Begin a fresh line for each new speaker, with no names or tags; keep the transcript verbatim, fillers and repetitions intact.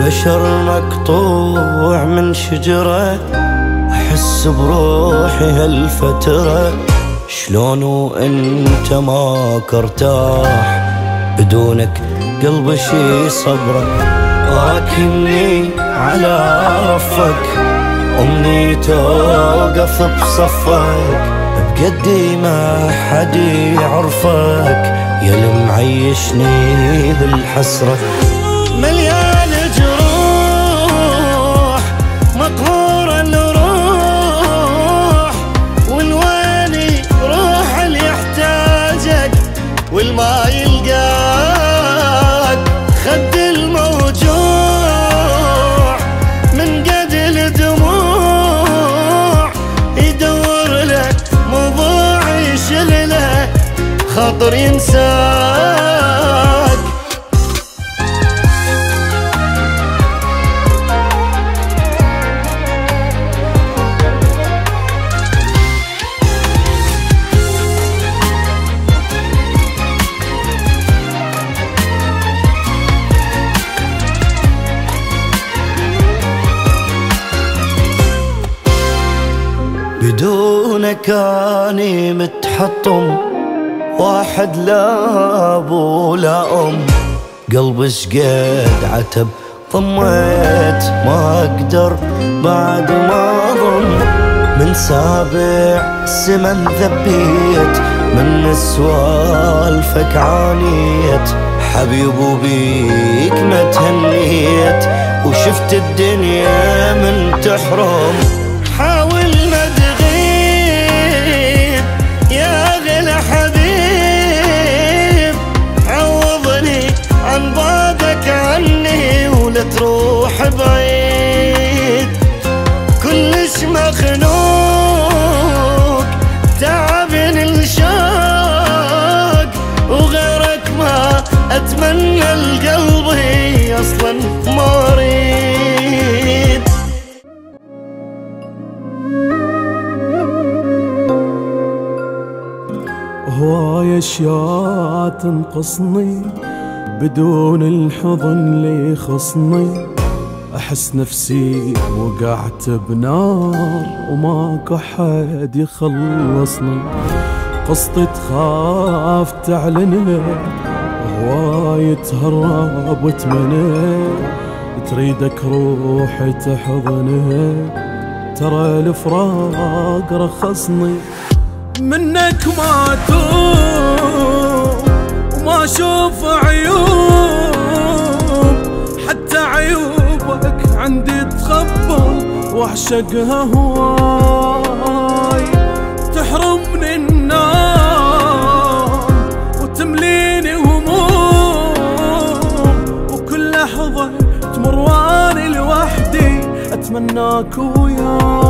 بشر مقطوع من شجرة، أحس بروحي هالفترة شلون وانت ماك ارتاح، بدونك قلبي شي صبره، راكني على رفك أمنيتي أوقف بصفك، بقدي ما حد يعرفك يا المعيشني بالحسرة. مليان جروح مقهور الروح، والوالي روح اللي يحتاجك والما يلقاك، خد الموجوع من قد الدموع يدور لك موضوع يشلله خاطر ينساك. بدونك اني متحطم، واحد لا ابو ولا ام، قلبي شقد عتب ضميت ما اقدر بعد ما ضم، من سابع سمن ذبيت من سوالفك عانيت، حبيب وبيك ما تهنيت وشفت الدنيا من تحرم، حاول ما تغيب يا غلا حبيب، عوضني عن بعدك عني ولا تروح بعيد، كلش مخنوق تعبني الشوق، وغيرك ما اتمنى لقلبي اصلا ما اريد.
هواي اشياء تنقصني بدون الحضن اللي يخصني، احس نفسي وقعت بنار وماكو حد يخلصني، قصتي تخاف تعلنها هواي تهرب وتمنى، تريدك روحي تحضنها ترى الفراق رخصني، منك ما توب وما اشوف عيوب، حتى عيوبك عندي تخبل واعشقها هواي، تحرمني النوم وتمليني هموم، وكل لحظة تمر واني لوحدي اتمناك وياي.